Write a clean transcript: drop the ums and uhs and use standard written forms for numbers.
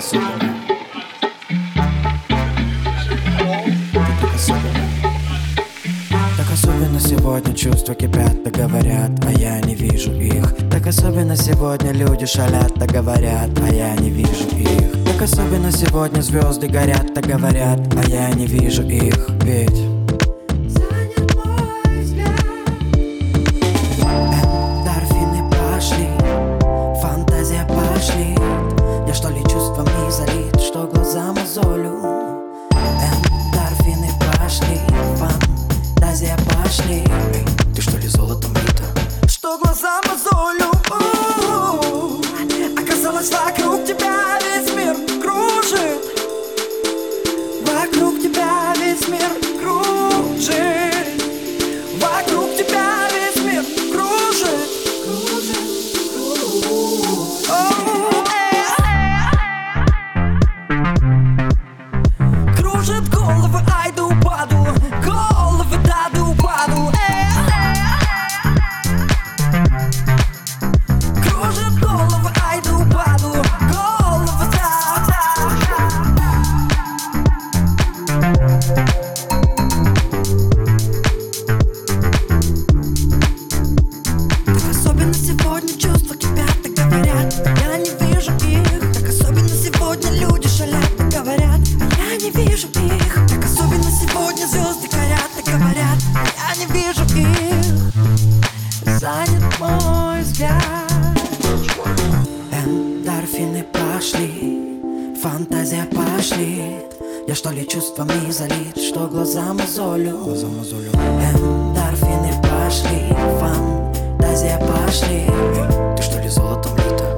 Так особенно сегодня чувства кипят, так говорят, а я не вижу их. Так особенно сегодня люди шалят, так говорят, а я не вижу их. Так особенно сегодня звезды горят, так говорят, а я не вижу их. Ведь занят мой взгляд. Эндорфины пошли, фантазия пошли. Я что ли чувствами залит, что глаза мозолю. Эндорфины пошли, фантазия пошли. Эй, ты что ли золотом бита? Что глаза мозолю. Оказалось, вокруг тебя весь мир кружит. Вокруг тебя весь мир кружит. Вокруг тебя весь мир кружит. Кружит головы, ай да упаду. Головы, да да упаду. Кружит головы, ай да упаду. Головы, да, да. Так особенно сегодня чувства кипят, так говорят, я не вижу их. Так особенно сегодня люди шалят, так говорят, а я не вижу их. Так особенно сегодня звезды горят, так говорят, а я не вижу их. Занят мой взгляд. Эндорфины пошли, фантазия пошли. Я что ли чувствами залит, что глаза мозолю. Эндорфины пошли, фантазия пошли. Эй, ты что ли золотом бита?